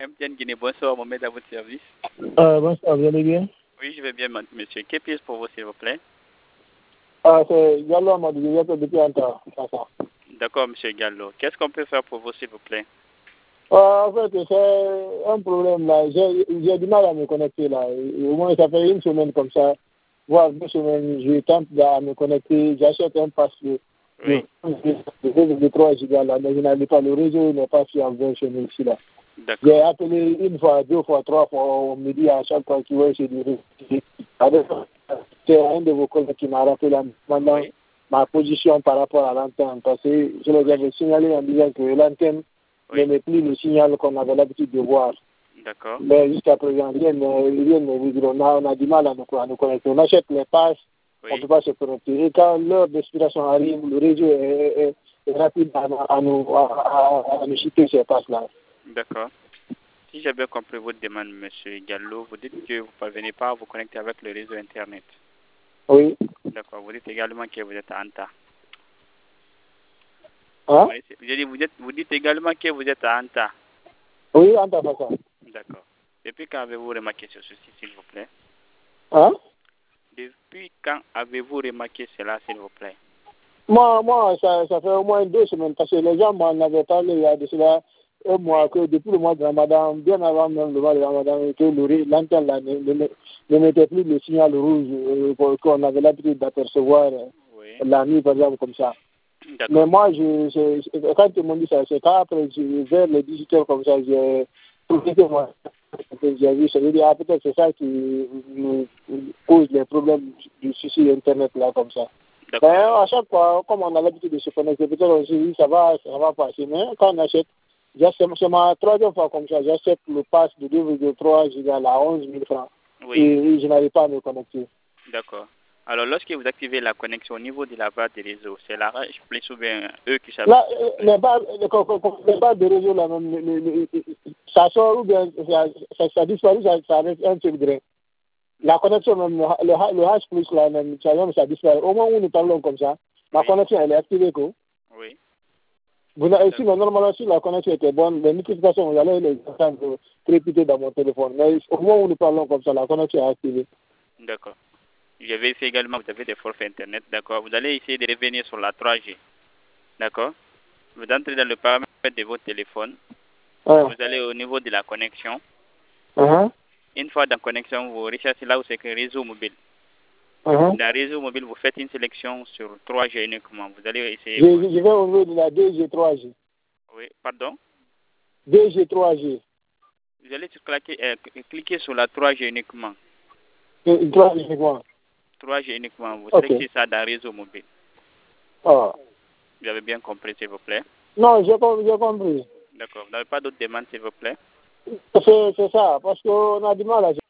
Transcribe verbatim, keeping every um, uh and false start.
M T N Guinée, bonsoir, Mohamed à votre service. Euh, bonsoir, vous allez bien? Oui, je vais bien, monsieur. Quelle pièce pour vous, s'il vous plaît? Ah, c'est Gallo Amadou, je viens depuis un temps. D'accord, monsieur Gallo. Qu'est-ce qu'on peut faire pour vous, s'il vous plaît? Ah, en fait, c'est un problème là. J'ai j'ai du mal à me connecter là. Et au moins, ça fait une semaine comme ça, voire deux semaines, je tente à me connecter. J'achète un pass de, Oui. de, de trois gigas là, mais je n'arrive pas. Le réseau n'est pas fiable chez nous ici là. J'ai D'accord. appelé une fois, deux fois, trois fois, on me dit à chaque fois qu'il va essayer de réseau. C'est un de vos collègues qui m'a rappelé maintenant Oui. ma position par rapport à l'antenne. Parce que je les avais signalé en disant que l'antenne Oui. n'émet plus le signal qu'on avait l'habitude de voir. D'accord. Mais jusqu'à présent, rien ne rien ne dit. On a, on a du mal à nous, à nous connecter. On achète les passes, on ne Oui. peut pas se connecter. Et quand l'heure d'expiration arrive, le réseau est, est, est rapide à, à nous, à, à, à nous citer ces passes-là. D'accord. Si j'ai bien compris votre demande, monsieur Gallo, vous dites que vous ne parvenez pas à vous connecter avec le réseau Internet. Oui. D'accord. Vous dites également que vous êtes à Anta. Hein? Je dis, vous, êtes, vous dites également que vous êtes à Anta. Oui, en tant que ça. D'accord. Depuis quand avez-vous remarqué sur ceci, s'il vous plaît? Hein? Depuis quand avez-vous remarqué cela, s'il vous plaît? Moi, moi ça, ça fait au moins deux semaines, parce que les gens m'en avaient parlé il y a de cela un mois, que depuis le mois de Ramadan, bien avant même le mois de Ramadan, que l'antenne là ne, ne, ne mettait plus le signal rouge euh, qu'on avait l'habitude d'apercevoir euh, Oui. la nuit, par exemple, comme ça. Mais moi, je, je, quand ils m'ont dit ça, c'est quand après, je, vers les dix-huit heures comme ça, j'ai trouvé que moi, j'ai vu, ça veut dire, ah, peut-être c'est ça qui nous cause les problèmes du souci Internet là, comme ça. Mais à chaque fois, comme on a l'habitude de se connecter, peut-être on se dit, ça va, ça va passer. Mais quand on achète, c'est ma troisième fois comme ça, j'achète le pass de deux virgule trois gigas à onze mille francs. Oui. Et je n'arrive pas à me connecter. D'accord. Alors, lorsque vous activez la connexion au niveau de la barre des réseaux, c'est la H plus ou bien eux qui savent. Là, les barres, les barres de réseau, là, même, le, le, ça sort ou bien ça, ça, ça disparaît, ça, ça reste un seul grain. La connexion, même, le, le H plus, là, même, ça, même, ça disparaît. Au moment où nous parlons comme ça, la Oui. connexion, elle est activée, quoi. Oui. Vous avez, si, normalement, si la connexion était bonne, les notifications, vous allez les entendre trépiter dans mon téléphone. Mais au moment où nous parlons comme ça, la connexion est activée. D'accord. Je vais essayer également, vous avez des forfaits Internet, d'accord. Vous allez essayer de revenir sur la trois G, d'accord. Vous entrez dans le paramètre de votre téléphone. Ah. Vous allez au niveau de la connexion. Uh-huh. Une fois dans la connexion, vous recherchez là où c'est que réseau mobile. Uh-huh. Dans réseau mobile, vous faites une sélection sur trois G uniquement. Vous allez essayer. Je, je vais au niveau de la deux G, trois G. Oui, pardon? deux G, trois G. Vous allez cliquer, euh, cliquer sur la trois G uniquement. trois G uniquement. trois G uniquement. Vous Okay. sélectionnez ça dans réseau mobile. Ah. Vous avez bien compris, s'il vous plaît? Non, j'ai compris. D'accord. Vous n'avez pas d'autres demandes, s'il vous plaît? C'est ça, parce qu'on a du mal à